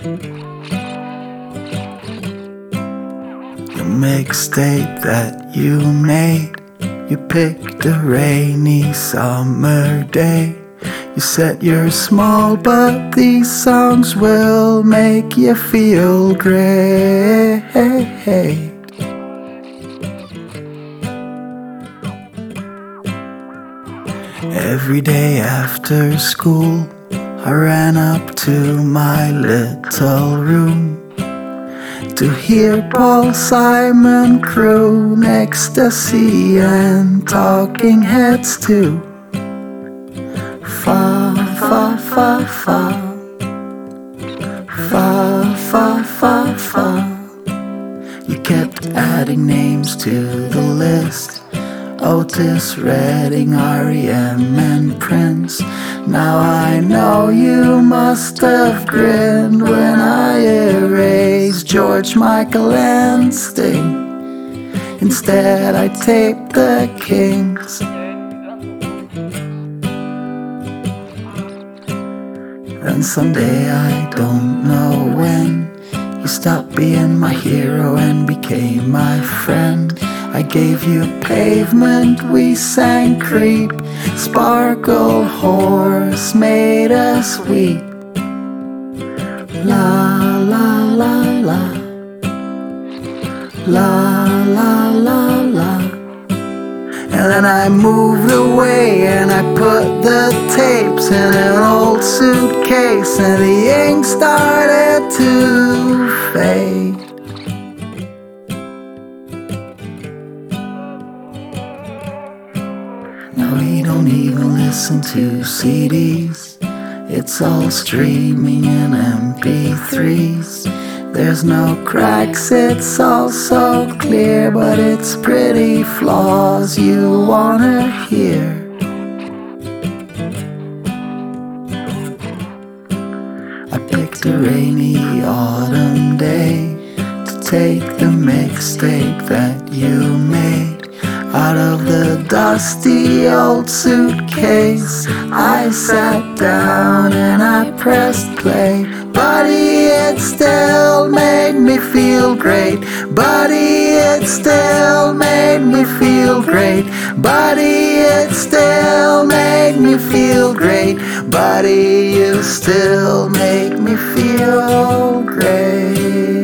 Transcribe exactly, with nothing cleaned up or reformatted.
The mixtape that you made, you picked a rainy summer day. You said you're small, but these songs will make you feel great. Every day after school, I ran up to my little room to hear Paul Simon croon ecstasy and Talking Heads too. Fa, fa, fa, fa. Fa, fa, fa, fa. You kept adding names to the list: Otis Redding, R E M and Prince. Now I know you must have grinned when I erased George Michael and Sting. Instead I taped the Kings. Then someday, I don't know when, you stopped being my hero and became my friend. I gave you Pavement, we sang Creep. Sparkle Horse made us weep. La la la la. La la la la. And then I moved away and I put the tapes in an old suitcase, and the ink started to fade. Now we don't even listen to C Ds, it's all streaming in M P threes. There's no cracks, it's all so clear, but it's pretty flaws you wanna hear. I picked a rainy autumn day to take the mixtape that you made out of the dusty old suitcase. I sat down and I pressed play. Buddy, it still made me feel great. Buddy, it still made me feel great. Buddy, it still made me feel great. Buddy, you still make me feel great.